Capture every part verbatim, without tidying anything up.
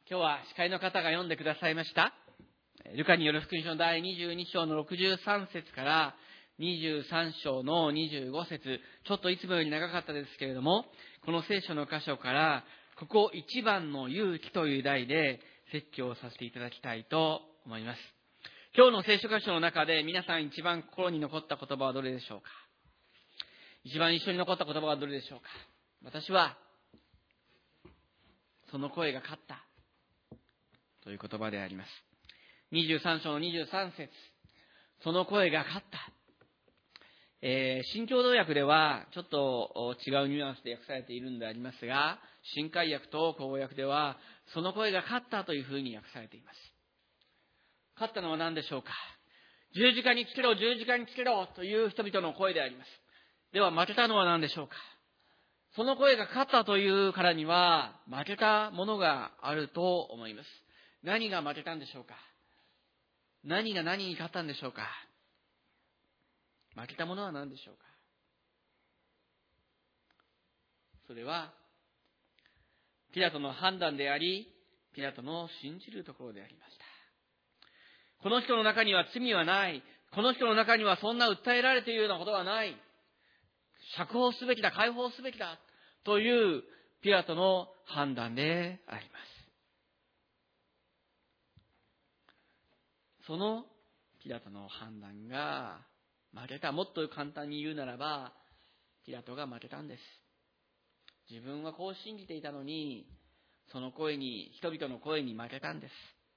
今日は司会の方が読んでくださいましたルカによる福音書のだいにじゅうに章のろくじゅうさん節からにじゅうさん章のにじゅうご節、ちょっといつもより長かったですけれども、この聖書の箇所からここ一番の勇気という題で説教をさせていただきたいと思います。今日の聖書箇所の中で皆さん一番心に残った言葉はどれでしょうか。一番印象に残った言葉はどれでしょうか。私はその声が勝ったという言葉であります。にじゅうさん章のにじゅうさん節、その声が勝った。えー、新共同訳ではちょっと違うニュアンスで訳されているんでありますが、新海訳と口語訳ではその声が勝ったというふうに訳されています。勝ったのは何でしょうか。十字架につけろ、十字架につけろという人々の声であります。では負けたのは何でしょうか。その声が勝ったというからには負けたものがあると思います。何が負けたんでしょうか。何が何に勝ったんでしょうか。負けたものは何でしょうか。それはピラトの判断であり、ピラトの信じるところでありました。この人の中には罪はない。この人の中にはそんな訴えられているようなことはない。釈放すべきだ、解放すべきだというピラトの判断であります。そのピラトの判断が負けた。もっと簡単に言うならば、ピラトが負けたんです。自分はこう信じていたのに、その声に、人々の声に負けたんです。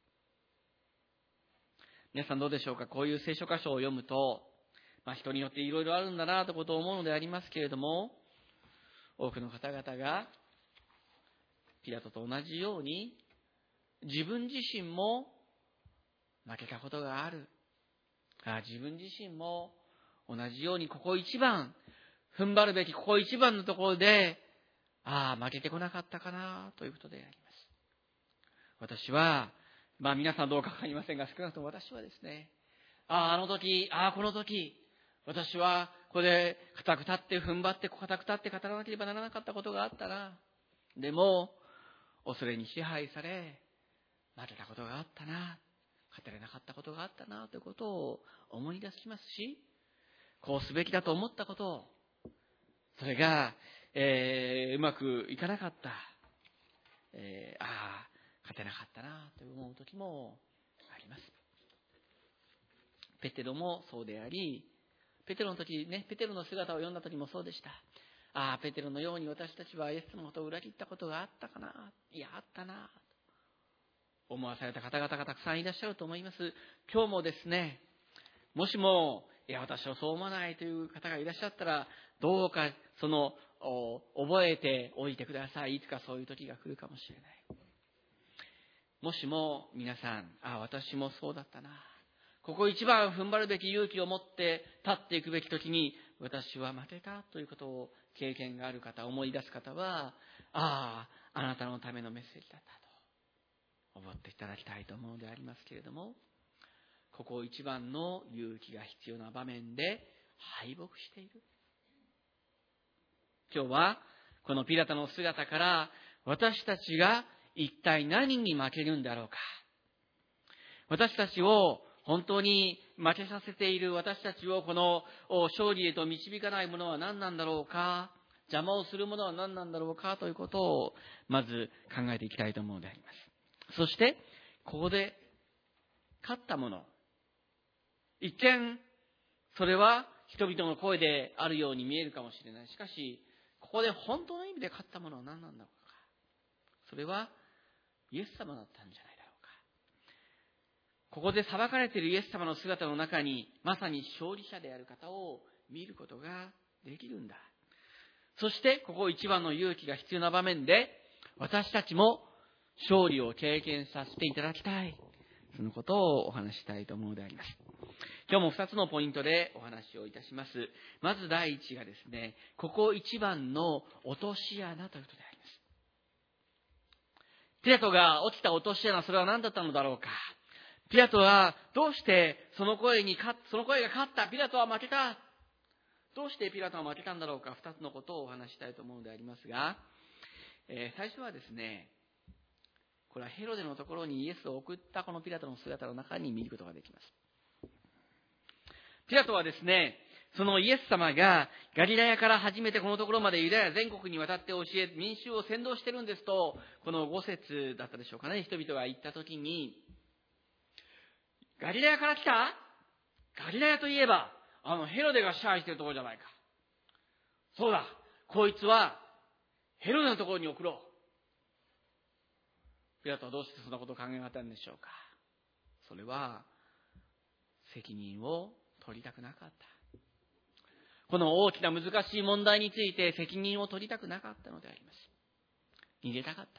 皆さんどうでしょうか。こういう聖書箇所を読むと、まあ、人によっていろいろあるんだなということを思うのでありますけれども、多くの方々がピラトと同じように自分自身も負けたことがある。あ自分自身も同じようにここ一番踏ん張るべきここ一番のところでああ負けてこなかったかなということであります。私はまあ皆さんどうかわかりませんが、少なくとも私はですね、あああの時、ああこの時、私はここで固く立って踏ん張って固く立って語らなければならなかったことがあったな。でも恐れに支配され負けたことがあったな。語れなかったことがあったなということを思い出しますし、こうすべきだと思ったことを、それが、えー、うまくいかなかった、えー、ああ勝てなかったなと思う時もあります。ペテロもそうであり、ペテロの時ね、ペテロの姿を読んだ時もそうでした。ああペテロのように私たちはイエスのことを裏切ったことがあったかな、いやあったなと思わされた方々がたくさんいらっしゃると思います。今日もですね、もしもいや私はそう思わないという方がいらっしゃったら、どうかその覚えておいてください。いつかそういう時が来るかもしれない。もしも皆さん、あ私もそうだったな、ここ一番踏ん張るべき勇気を持って立っていくべき時に私は負けたということを経験がある方、思い出す方は、あああなたのためのメッセージだったと思っていただきたいと思うのでありますけれども、ここ一番の勇気が必要な場面で敗北している。今日はこのピラトの姿から私たちが一体何に負けるんだろうか。私たちを本当に負けさせている、私たちをこの勝利へと導かないものは何なんだろうか、邪魔をするものは何なんだろうかということをまず考えていきたいと思うのであります。そしてここで勝ったもの、一見それは人々の声であるように見えるかもしれない。しかしここで本当の意味で勝ったものは何なんだろうか。それはイエス様だったんじゃないだろうか。ここで裁かれているイエス様の姿の中にまさに勝利者である方を見ることができるんだ。そしてここ一番の勇気が必要な場面で私たちも勝利を経験させていただきたい、そのことをお話ししたいと思うのであります。今日も二つのポイントでお話をいたします。まず第一がですね、ここ一番の落とし穴ということであります。ピラトが落ちた落とし穴、それは何だったのだろうか。ピラトはどうしてその声にその声が勝った、ピラトは負けた、どうしてピラトは負けたんだろうか。二つのことをお話ししたいと思うのでありますが、えー、最初はですね、 これはヘロデのところにイエスを送ったこのピラトの姿の中に見ることができます。ピラトはですね、そのイエス様がガリラヤから始めてこのところまでユダヤ全国に渡って教え、民衆を先導してるんですと、このご節だったでしょうかね、人々が言ったときに、ガリラヤから来た？ガリラヤといえば、あのヘロデが支配しているところじゃないか。そうだ、こいつはヘロデのところに送ろう。ピラトはどうしてそんなことを考えなかったんでしょうか。それは責任を取りたくなかった。この大きな難しい問題について責任を取りたくなかったのであります。逃げたかった。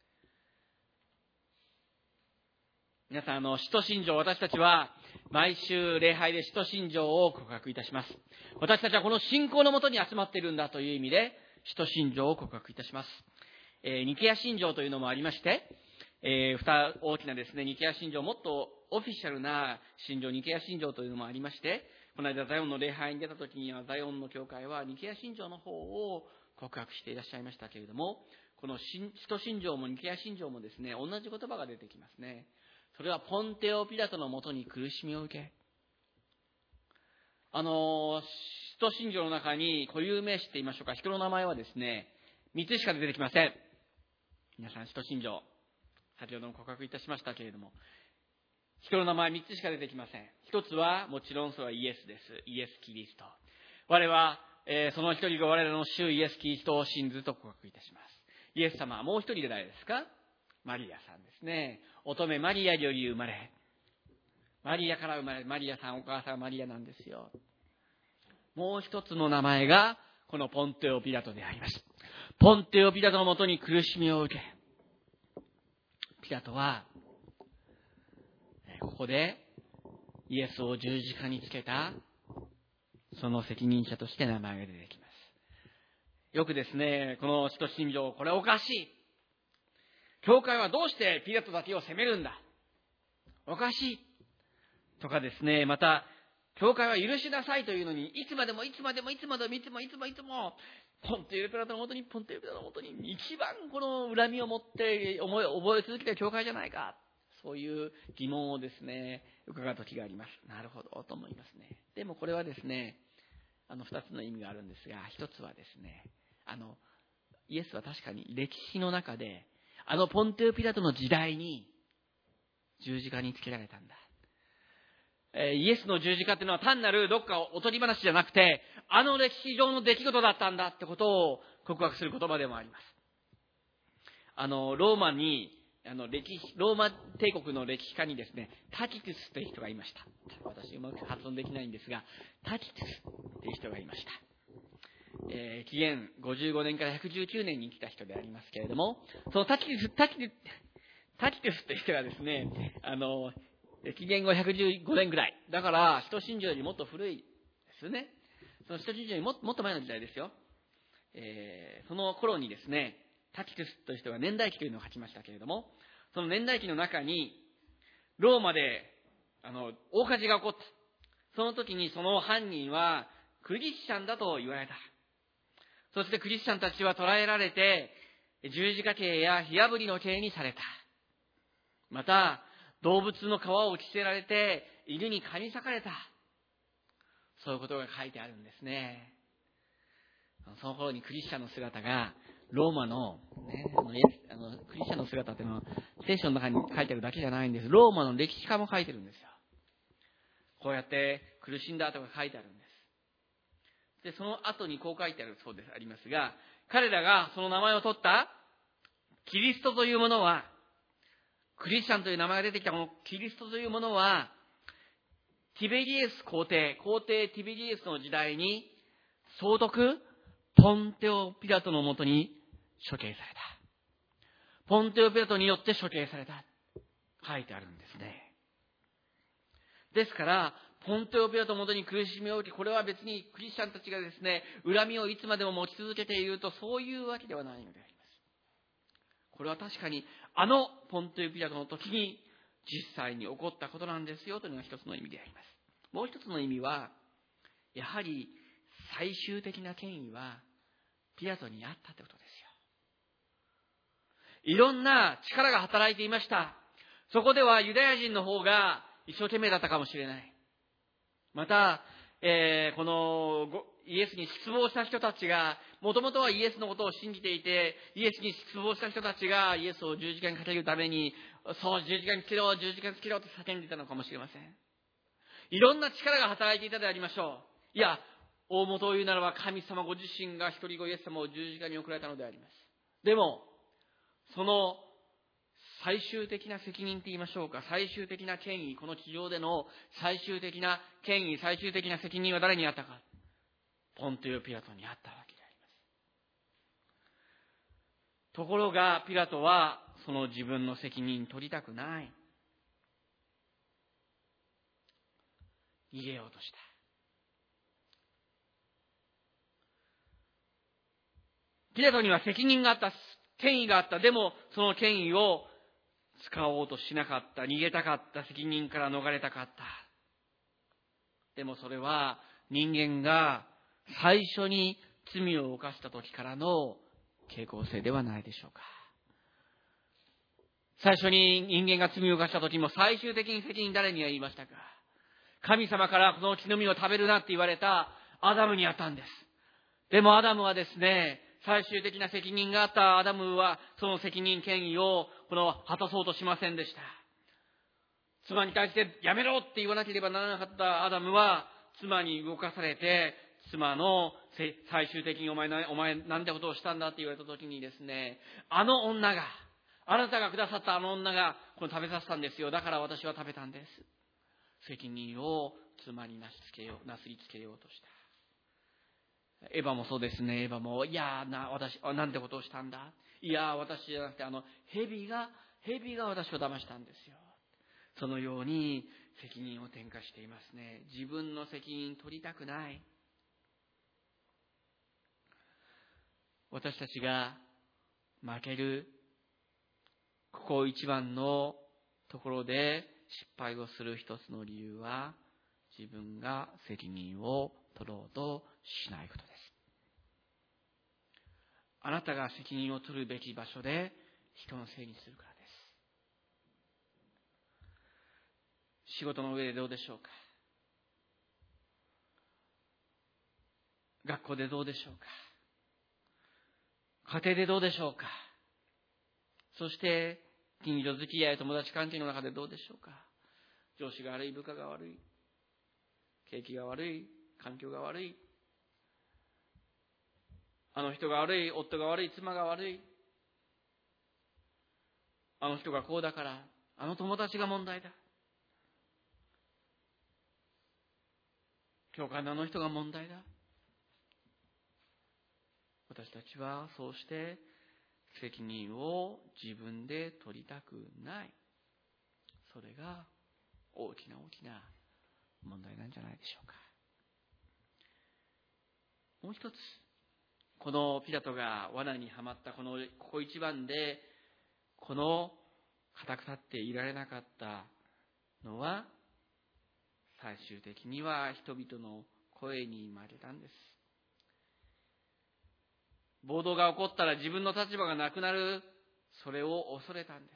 皆さん、あの使徒信条、私たちは毎週礼拝で使徒信条を告白いたします。私たちはこの信仰のもとに集まっているんだという意味で使徒信条を告白いたします。えー、ニケア信条というのもありまして、えー、二大きなですね、ニケア信条、もっとオフィシャルな信条、ニケア信条というのもありまして、この間ザヨンの礼拝に出た時にはザヨンの教会はニケア信条の方を告白していらっしゃいましたけれども、この使徒信条もニケア信条もですね、同じ言葉が出てきますね。それはポンテオ・ピラトのもとに苦しみを受け、あの使徒信条の中に固有名詞って言いましょうか、人の名前はですねみっつしか出てきません。皆さん、使徒信条先ほども告白いたしましたけれども、人の名前みっつしか出てきません。一つはもちろんそれはイエスです。イエス・キリスト。我は、えー、その一人が我らの主イエス・キリストを信ずと告白いたします。イエス様はもう一人で誰ですか？マリアさんですね。乙女マリアより生まれ、マリアから生まれ、マリアさん、お母さんはマリアなんですよ。もう一つの名前がこのポンテオ・ピラトであります。ポンテオ・ピラトのもとに苦しみを受け、ピラトはここでイエスを十字架につけたその責任者として名前が出てきます。よくですね、この使徒信条、これおかしい、教会はどうしてピラトだけを責めるんだ、おかしいとかですね、また教会は許しなさいというのに、いつまでもいつまでもいつまでもいつもいつもいつもポンテオ・ピラトのもとにポンテオ・ピラトのもとに一番この恨みを持って思い覚え続けた教会じゃないか、そういう疑問をですね伺う時があります。なるほどと思いますね。でもこれはですね、あの二つの意味があるんですが、一つはですね、あのイエスは確かに歴史の中であのポンテオ・ピラトの時代に十字架につけられたんだ。えー、イエスの十字架っていうのは単なるどっかおとり話じゃなくて、あの歴史上の出来事だったんだってことを告白する言葉でもあります。あのローマにあの歴史ローマ帝国の歴史家にですね、タキティスという人がいました。私うまく発音できないんですが、タキティスという人がいました。えー、紀元ごじゅうごねんからひゃくじゅうきゅうねんに来た人でありますけれども、そのタキティスタキティスタキティスという人がですね、あの紀元後ひゃくじゅうごねんぐらいだから、使徒信条よりもっと古いですね。その使徒信条よりももっと前の時代ですよ。えー、その頃にですね、タキティスという人が年代記というのを書きましたけれども、その年代記の中にローマであの大火事が起こった。その時にその犯人はクリスチャンだと言われた。そしてクリスチャンたちは捕らえられて十字架刑や火炙りの刑にされた。また動物の皮を着せられて犬に噛み裂かれた。そういうことが書いてあるんですね。その頃にクリスチャンの姿がローマの、ね、あのあのクリスチャンの姿っていうのは聖書の中に書いてあるだけじゃないんです。ローマの歴史家も書いてるんですよ。こうやって苦しんだとか書いてあるんです。でその後にこう書いてあるそうですありますが、彼らがその名前を取ったキリストというものは、クリスチャンという名前が出てきたこのキリストというものは、ティベリエス皇帝、皇帝ティベリエスの時代に総督ポンテオ・ピラトのもとに処刑された。ポンテオ・ピラトによって処刑された。書いてあるんですね。ですから、ポンテオ・ピラトのもとに苦しみを受け、これは別にクリスチャンたちがですね、恨みをいつまでも持ち続けていると、そういうわけではないのであります。これは確かにあのポンテオ・ピラトの時に実際に起こったことなんですよというのが一つの意味であります。もう一つの意味は、やはり最終的な権威はピラトにあったということですいろんな力が働いていました。そこではユダヤ人の方が一生懸命だったかもしれない。また、えー、このイエスに失望した人たちが、もともとはイエスのことを信じていて、イエスに失望した人たちがイエスを十字架にかけるために、そう、十字架につけろ、十字架につけろと叫んでいたのかもしれません。いろんな力が働いていたでありましょう。いや、大元を言うならば神様ご自身が一人子イエス様を十字架に送られたのであります。でも、その最終的な責任と言いましょうか、最終的な権威、この地上での最終的な権威、最終的な責任は誰にあったか。ポンテオ・ピラトにあったわけであります。ところがピラトはその自分の責任取りたくない。逃げようとした。ピラトには責任があった、権威があった。でもその権威を使おうとしなかった。逃げたかった。責任から逃れたかった。でもそれは人間が最初に罪を犯した時からの傾向性ではないでしょうか。最初に人間が罪を犯した時も最終的に責任誰に言いましたか。神様からこの木の実を食べるなって言われたアダムにあったんです。でもアダムはですね、最終的な責任があったアダムはその責任権威をこの果たそうとしませんでした。妻に対してやめろって言わなければならなかったアダムは妻に動かされて、妻の最終的にお前な、お前なんてことをしたんだって言われた時にですね、あの女が、あなたがくださったあの女がこれ食べさせたんですよ。だから私は食べたんです。責任を妻になすつけよう、なすりつけようとした。エヴァもそうですね。エヴァも、いやーな、私、なんてことをしたんだ。いやー私じゃなくて、あの、蛇が、蛇が私を騙したんですよ。そのように責任を転嫁していますね。自分の責任取りたくない。私たちが負ける、ここ一番のところで失敗をする一つの理由は、自分が責任を取ろうとしないことです。あなたが責任を取るべき場所で人のせいにするからです。仕事の上でどうでしょうか。学校でどうでしょうか。家庭でどうでしょうか。そして近所付き合い、友達関係の中でどうでしょうか。上司が悪い、部下が悪い、景気が悪い、環境が悪い、あの人が悪い、夫が悪い、妻が悪い、あの人がこうだから、あの友達が問題だ、教会のあの人が問題だ。私たちはそうして責任を自分で取りたくない。それが大きな大きな問題なんじゃないでしょうか。もう一つ、このピラトが罠にはまったこのここ一番でこの固く立っていられなかったのは、最終的には人々の声に負けたんです。暴動が起こったら自分の立場がなくなる、それを恐れたんです。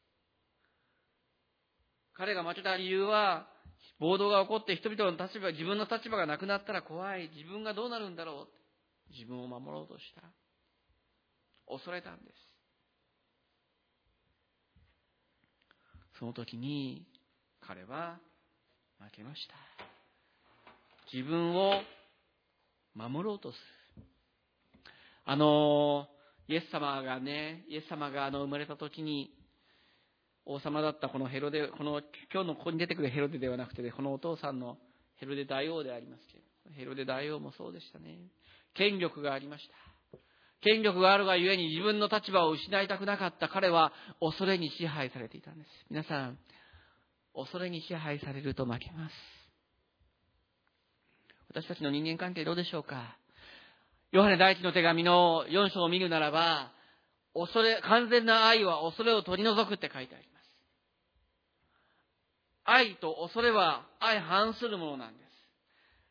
彼が負けた理由は、暴動が起こって人々の立場、自分の立場がなくなったら怖い、自分がどうなるんだろう、自分を守ろうとした、恐れたんです。その時に彼は負けました。自分を守ろうとする。あのイエス様がね、イエス様があの生まれた時に王様だったこのヘロデ、この今日のここに出てくるヘロデではなくて、ね、このお父さんのヘロデ大王でありますけれど、ヘロデ大王もそうでしたね。権力がありました。権力があるがゆえに自分の立場を失いたくなかった彼は恐れに支配されていたんです。皆さん、恐れに支配されると負けます。私たちの人間関係どうでしょうか。ヨハネ第一の手紙のよん章を見るならば、恐れ、完全な愛は恐れを取り除くって書いてあります。愛と恐れは相反するものなんです。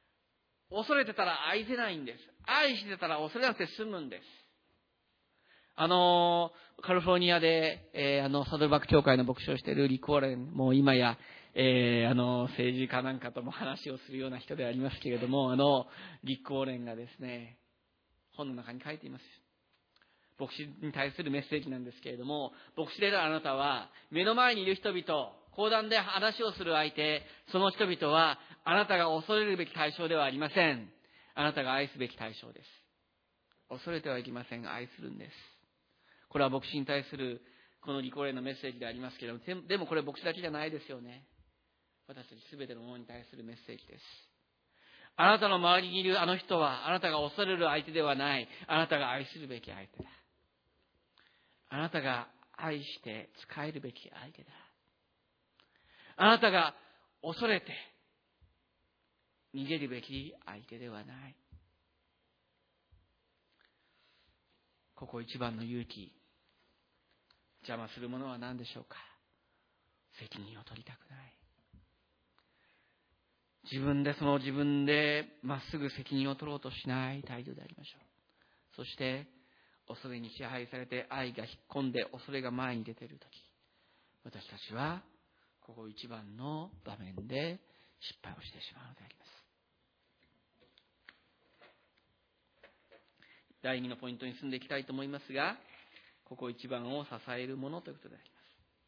恐れてたら愛せないんです。愛してたら恐れなくて済むんです。 あの、カリフォルニアで、えー、あの、サドルバック協会の牧師をしているリック・ウォーレン、もう今や、えー、あの、政治家なんかとも話をするような人でありますけれども、あの、リック・ウォーレンがですね、本の中に書いています。牧師に対するメッセージなんですけれども、牧師であるあなたは、目の前にいる人々、講談で話をする相手、その人々は、あなたが恐れるべき対象ではありません。あなたが愛すべき対象です。恐れてはいけませんが、愛するんです。これは牧師に対する、このリコレーのメッセージでありますけれども、でもこれ牧師だけじゃないですよね。私たちすべてのものに対するメッセージです。あなたの周りにいるあの人は、あなたが恐れる相手ではない。あなたが愛するべき相手だ。あなたが愛して仕えるべき相手だ。あなたが恐れて逃げるべき相手ではない。ここ一番の勇気、邪魔するものは何でしょうか。責任を取りたくない。自分でその自分でまっすぐ責任を取ろうとしない態度でありましょう。そして恐れに支配されて愛が引っ込んで恐れが前に出ているとき、私たちはここ一番の場面で失敗をしてしまうのであります。だいにのポイントに進んでいきたいと思いますが、ここ一番を支えるものということであります。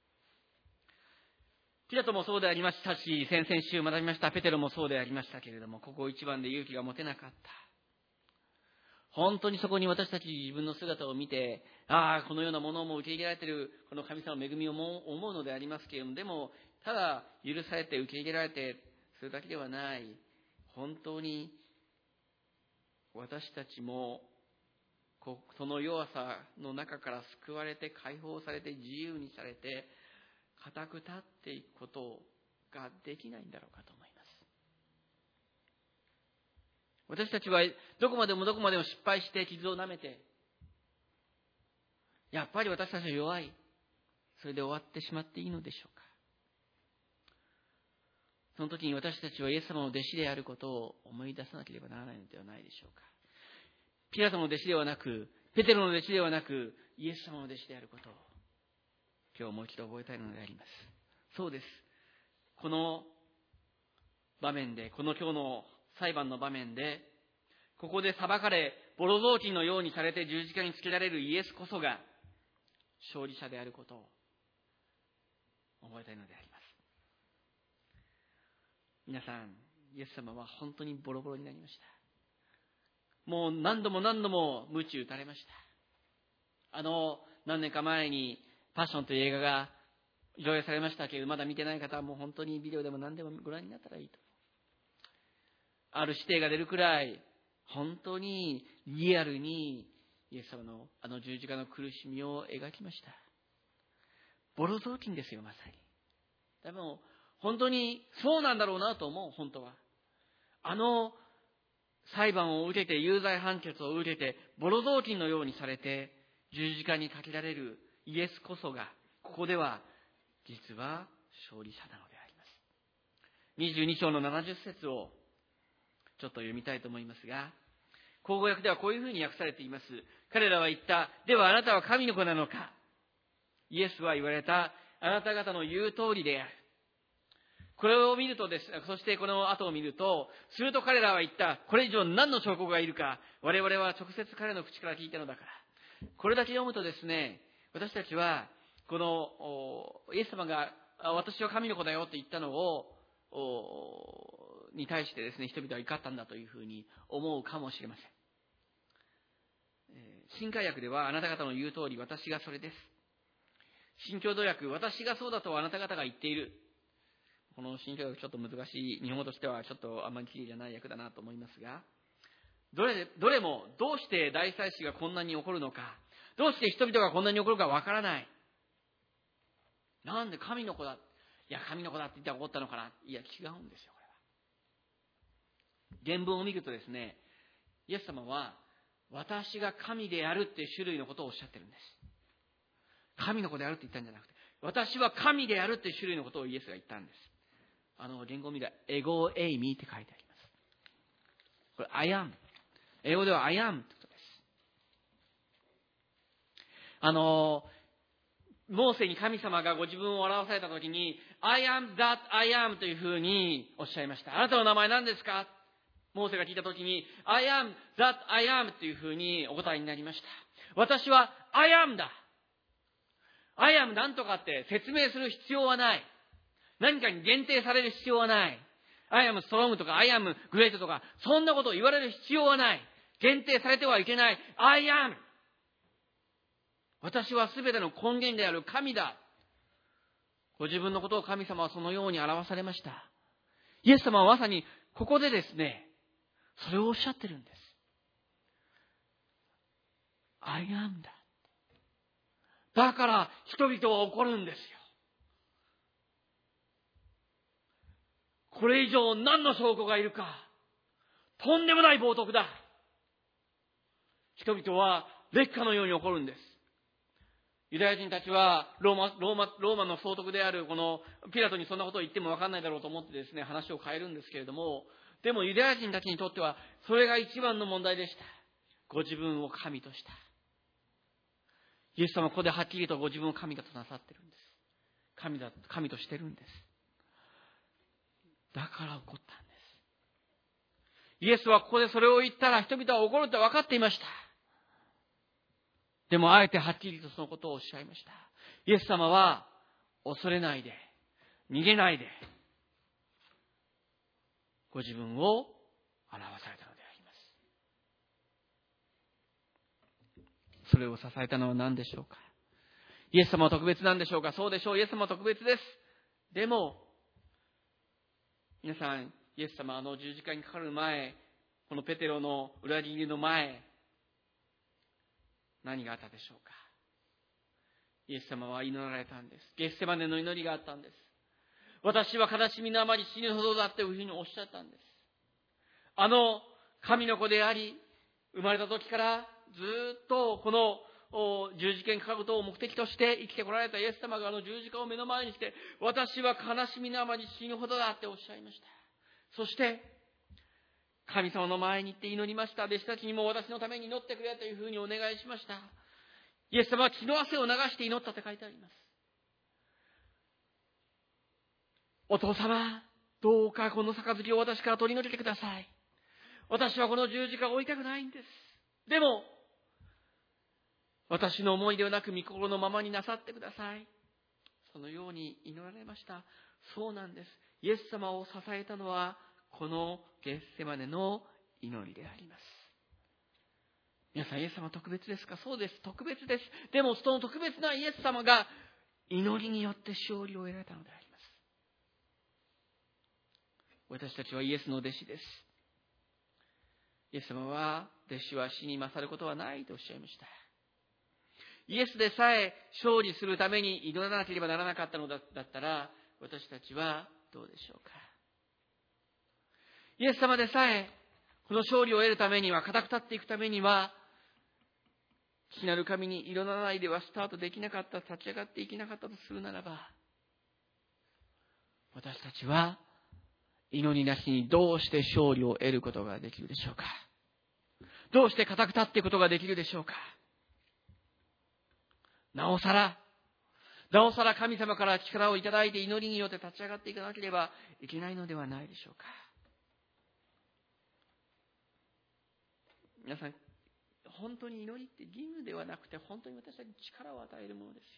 ピラトもそうでありましたし、先々週学びましたペテロもそうでありましたけれども、ここ一番で勇気が持てなかった。本当にそこに私たち自分の姿を見て、ああ、このようなものも受け入れられている、この神様の恵みを思うのでありますけれども、でも、ただ許されて受け入れられて、それだけではない。本当に、私たちも、その弱さの中から救われて、解放されて、自由にされて、固く立っていくことができないんだろうかと思います。私たちはどこまでもどこまでも失敗して傷を舐めて、やっぱり私たちは弱い。それで終わってしまっていいのでしょうか。その時に私たちはイエス様の弟子であることを思い出さなければならないのではないでしょうか。ピラトの弟子ではなく、ペテロの弟子ではなく、イエス様の弟子であることを今日もう一度覚えたいのであります。そうです。この場面で、この今日の裁判の場面で、ここで裁かれ、ボロ雑巾のようにされて十字架につけられるイエスこそが勝利者であることを覚えたいのであります。皆さん、イエス様は本当にボロボロになりました。もう何度も何度も鞭打たれました。あの何年か前にパッションという映画が上映されましたけれど、まだ見てない方はもう本当にビデオでも何でもご覧になったらいいと。ある指定が出るくらい本当にリアルにイエス様のあの十字架の苦しみを描きました。ボロ雑巾ですよ、まさに。でも本当にそうなんだろうなと思う。本当はあの裁判を受けて、有罪判決を受けて、ボロ雑巾のようにされて十字架にかけられるイエスこそが、ここでは実は勝利者なのであります。にじゅうに章のななじゅっ節をちょっと読みたいと思いますが、口語訳ではこういうふうに訳されています。彼らは言った。ではあなたは神の子なのか。イエスは言われた。あなた方の言う通りである。これを見るとです、そしてこの後を見ると、すると彼らは言った。これ以上何の証拠がいるか。我々は直接彼の口から聞いたのだから。これだけ読むとですね、私たちはこのイエス様が私は神の子だよって言ったのをに対してですね、人々は怒ったんだというふうに思うかもしれません。新海訳では、あなた方の言う通り私がそれです。新共同訳、私がそうだとあなた方が言っている。この新共同訳ちょっと難しい、日本語としてはちょっとあんまりきれいじゃない訳だなと思いますが、どれどれもどうして大祭司がこんなに怒るのか、どうして人々がこんなに怒るかわからない。なんで神の子だ、いや神の子だって言ったら怒ったのかな。いや違うんですよ。これは原文を見るとですね、イエス様は私が神であるっていう種類のことをおっしゃってるんです。神の子であるって言ったんじゃなくて、私は神であるっていう種類のことをイエスが言ったんです。あの原語を見るとエゴエイミって書いてあります。これ I am、英語では I am ってことです。 あの、モーセに神様がご自分を表されたときに、I am that I am というふうにおっしゃいました。あなたの名前何ですか？モーセが聞いたときに、I am that I am というふうにお答えになりました。私は I am だ。I am なんとかって説明する必要はない。何かに限定される必要はない。I am strong とか I am great とか、そんなことを言われる必要はない。限定されてはいけない。I am。私はすべての根源である神だ。ご自分のことを神様はそのように表されました。イエス様はまさにここでですね、それをおっしゃってるんです。I am だ。だから人々は怒るんですよ。これ以上何の証拠がいるか。とんでもない冒涜だ。人々は烈火のように怒るんです。ユダヤ人たちはローマ、ローマ、ローマの総督であるこのピラトにそんなことを言っても分かんないだろうと思ってですね、話を変えるんですけれども、でもユダヤ人たちにとってはそれが一番の問題でした。ご自分を神とした。イエス様はここではっきりとご自分を神だとなさってるんです。神だ、神としてるんです。だから怒ったんです。イエスはここでそれを言ったら人々は怒ると分かっていました。でもあえてはっきりとそのことをおっしゃいました。イエス様は恐れないで、逃げないで、ご自分を表されたのであります。それを支えたのは何でしょうか。イエス様は特別なんでしょうか。そうでしょう。イエス様は特別です。でも、皆さん、イエス様はあの十字架にかかる前、このペテロの裏切りの前、何があったでしょうか。イエス様は祈られたんです。ゲッセマネの祈りがあったんです。私は悲しみのあまり死ぬほどだというふうにおっしゃったんです。あの神の子であり、生まれた時からずっとこの十字架にかかることを目的として生きてこられたイエス様があの十字架を目の前にして、私は悲しみのあまり死ぬほどだっておっしゃいました。そして神様の前に行って祈りました。弟子たちにも私のために祈ってくれというふうにお願いしました。イエス様は血の汗を流して祈ったと書いてあります。お父様、どうかこの杯を私から取り除いてください。私はこの十字架を追いたくないんです。でも、私の思いではなく御心のままになさってください。そのように祈られました。そうなんです。イエス様を支えたのは、このゲッセマネの祈りであります。皆さん、イエス様は特別ですか？そうです。特別です。でも、その特別なイエス様が祈りによって勝利を得られたのであります。私たちはイエスの弟子です。イエス様は、弟子は死に勝ることはないとおっしゃいました。イエスでさえ勝利するために祈らなければならなかったのだったら、私たちはどうでしょうか。イエス様でさえこの勝利を得るためには、固く立っていくためには、父なる神に祈らないではスタートできなかった、立ち上がっていけなかったとするならば、私たちは祈りなしにどうして勝利を得ることができるでしょうか。どうして固く立っていくことができるでしょうか。なおさら、なおさら神様から力をいただいて祈りによって立ち上がっていかなければいけないのではないでしょうか。皆さん、本当に祈りって義務ではなくて、本当に私たちに力を与えるものです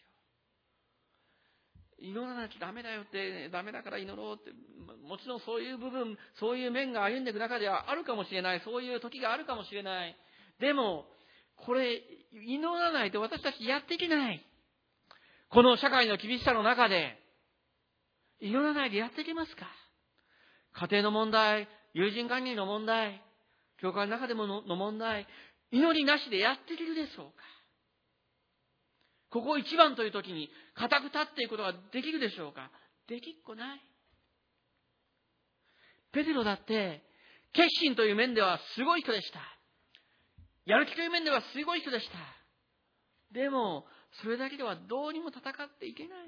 よ。祈らなきゃダメだよって、ダメだから祈ろうって、もちろんそういう部分、そういう面が歩んでいく中ではあるかもしれない。そういう時があるかもしれない。でも、これ、祈らないと私たちやっていけない。この社会の厳しさの中で、祈らないでやっていけますか？家庭の問題、友人関係の問題、教会の中でも の, の問題、祈りなしでやっていけるでしょうか？ここ一番という時に固く立っていくことができるでしょうか？できっこない。ペテロだって決心という面ではすごい人でした。やる気という面ではすごい人でした。でもそれだけではどうにも戦っていけない。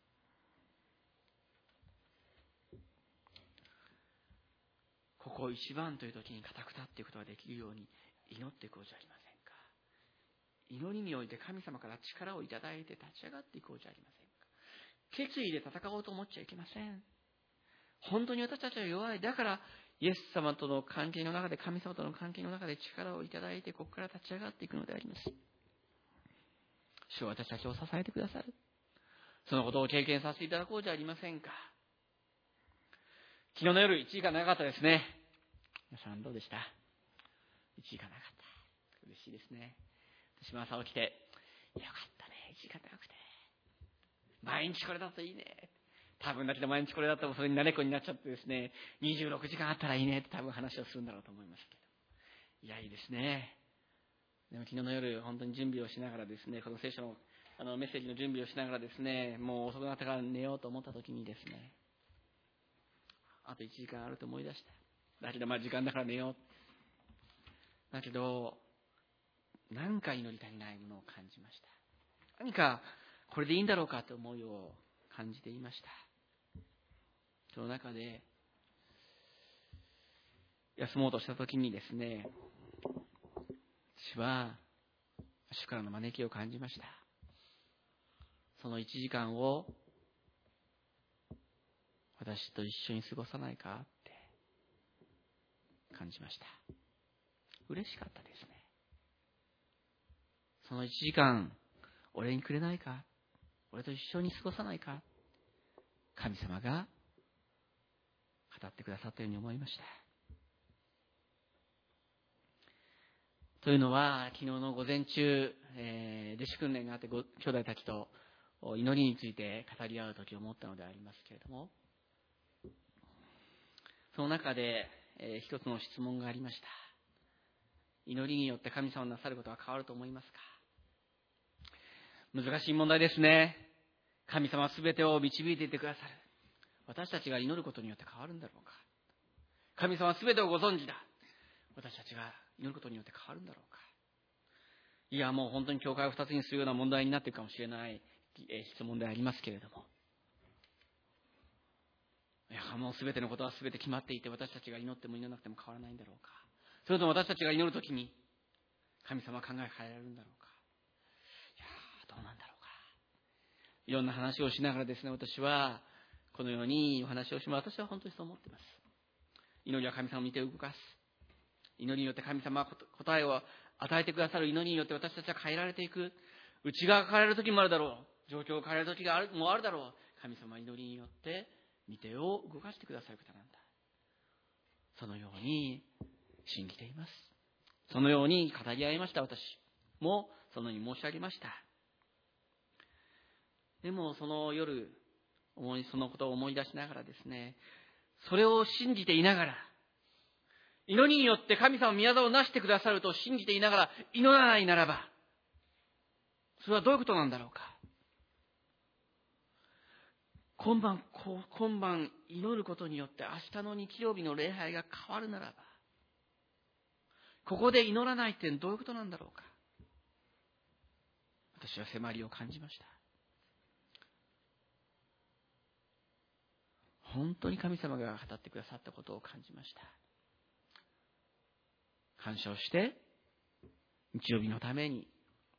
ここ一番という時に固く立っていくことができるように祈っていこうじゃありませんか。 祈りにおいて神様から力をいただいて立ち上がっていこうじゃありませんか。決意で戦おうと思っちゃいけません。本当に私たちは弱い。だからイエス様との関係の中で、神様との関係の中で力をいただいて、ここから立ち上がっていくのであります。主は私たちを支えてくださる。そのことを経験させていただこうじゃありませんか。昨日の夜いちじかん長かったですね。皆さんどうでした？いちじかん長かった。嬉しいですね。私も朝起きて、よかったね、いちじかん長くて。毎日これだといいね。多分だけど毎日これだったらそれに慣れっこになっちゃってですね、にじゅうろくじかんあったらいいねって多分話をするんだろうと思いますけど。いや、いいですね。でも昨日の夜、本当に準備をしながらですね、この聖書のあのメッセージの準備をしながらですね、もう遅くなったから寝ようと思った時にですね、あといちじかんあると思い出した。だけどまあ時間だから寝よう。だけど、何か祈り足りないものを感じました。何かこれでいいんだろうかと思いを感じていました。その中で、休もうとしたときにですね、私は主からの招きを感じました。そのいちじかんを私と一緒に過ごさないかって感じました。嬉しかったですね。そのいちじかん、俺にくれないか、俺と一緒に過ごさないか、神様が語ってくださったように思いました。というのは、昨日の午前中、えー、弟子訓練があって、ご兄弟たちと祈りについて語り合う時を持ったのでありますけれども、その中で、えー、一つの質問がありました。祈りによって神様のなさることは変わると思いますか？難しい問題ですね。神様はすべてを導いていてくださる。私たちが祈ることによって変わるんだろうか。神様はすべてをご存知だ。私たちが祈ることによって変わるんだろうか。いや、もう本当に教会を二つにするような問題になっているかもしれない質問でありますけれども。いや、もうすべてのことはすべて決まっていて、私たちが祈っても祈らなくても変わらないんだろうか。それとも私たちが祈るときに、神様は考え変えられるんだろうか。いやー、どうなんだろうか。いろんな話をしながらですね、私は、このようにお話をします。私は本当にそう思っています。祈りは神様を見て動かす。祈りによって神様は答えを与えてくださる。祈りによって私たちは変えられていく。内側が変えられる時もあるだろう。状況が変えられる時があるもあるだろう。神様は祈りによって御手を動かしてくださる方なんだ。そのように信じています。そのように語り合いました。私もそのように申し上げました。でもその夜、思いそのことを思い出しながらですね、それを信じていながら、祈りによって神様の御業をなしてくださると信じていながら祈らないならば、それはどういうことなんだろうか。今晩、今晩祈ることによって明日の日曜日の礼拝が変わるならば、ここで祈らないってどういうことなんだろうか。私は迫りを感じました。本当に神様が語ってくださったことを感じました。感謝をして日曜日のために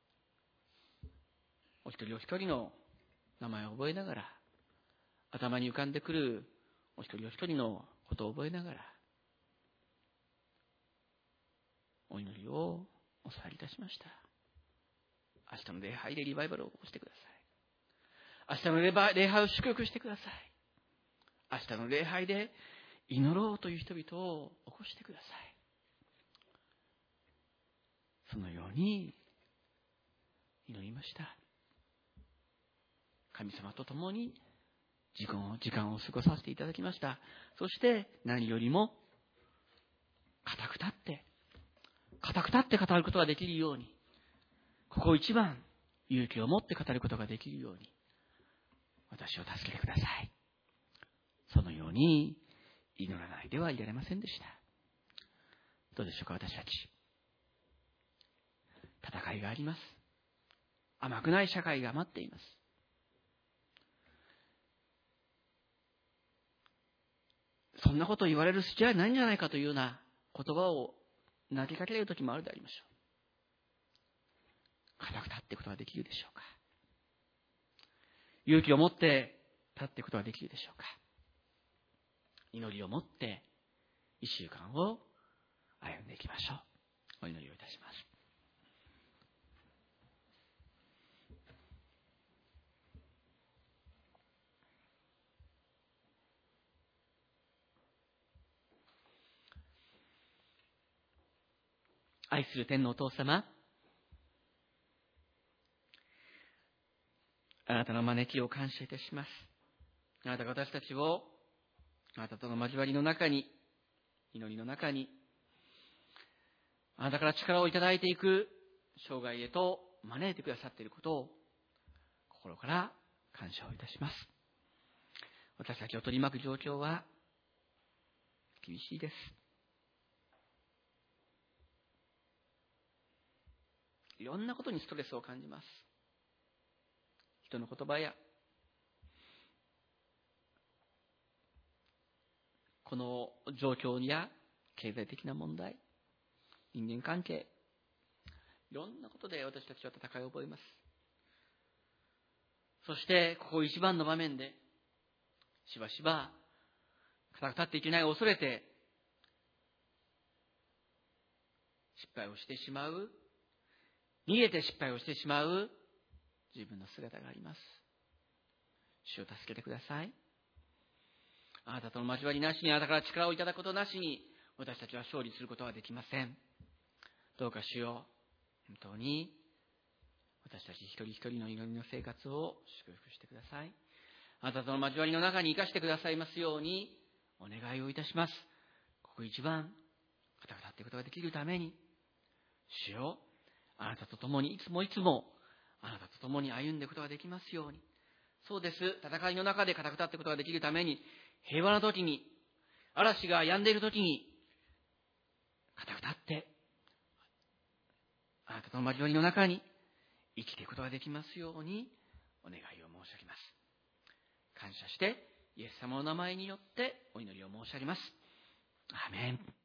お一人お一人の名前を覚えながら、頭に浮かんでくるお一人お一人のことを覚えながら、お祈りをおさわりいたしました。明日の礼拝でリバイバルを起こしてください。明日の礼拝を祝福してください。明日の礼拝で祈ろうという人々を起こしてください。そのように祈りました。神様と共に時間を、時間を過ごさせていただきました。そして何よりも固く立って、固く立って語ることができるように、ここ一番勇気を持って語ることができるように、私を助けてください。そのように祈らないではいられませんでした。どうでしょうか、私たち。戦いがあります。甘くない社会が待っています。そんなことを言われる筋合いないんじゃないかというような言葉を投げかける時もあるでありましょう。 固く立っていくことができるでしょうか。勇気を持って立っていくことができるでしょうか。祈りを持って一週間を歩んでいきましょう。お祈りをいたします。愛する天のお父様、あなたの招きを感謝いたします。あなたが私たちをあなたとの交わりの中に、祈りの中に、あなたから力をいただいていく生涯へと招いてくださっていることを心から感謝をいたします。私たちを取り巻く状況は厳しいです。いろんなことにストレスを感じます。人の言葉やこの状況や経済的な問題、人間関係、いろんなことで私たちは戦いを覚えます。そしてここ一番の場面でしばしば固く立っていけないを恐れて失敗をしてしまう、逃げて失敗をしてしまう自分の姿があります。主を助けてください。あなたとの交わりなしに、あなたから力をいただくことなしに、私たちは勝利することはできません。どうか主よ、本当に私たち一人一人の祈りの生活を祝福してください。あなたとの交わりの中に生かしてくださいますようにお願いをいたします。ここ一番固く立っていくことができるために、主よ、あなたと共にいつもいつもあなたと共に歩んでいくことができますように。そうです。戦いの中で固く立っていくことができるために、平和な時に、嵐が止んでいる時に固く立ってあなたとの交わりの中に生きていくことができますようにお願いを申し上げます。感謝してイエス様の名前によってお祈りを申し上げます。アーメン。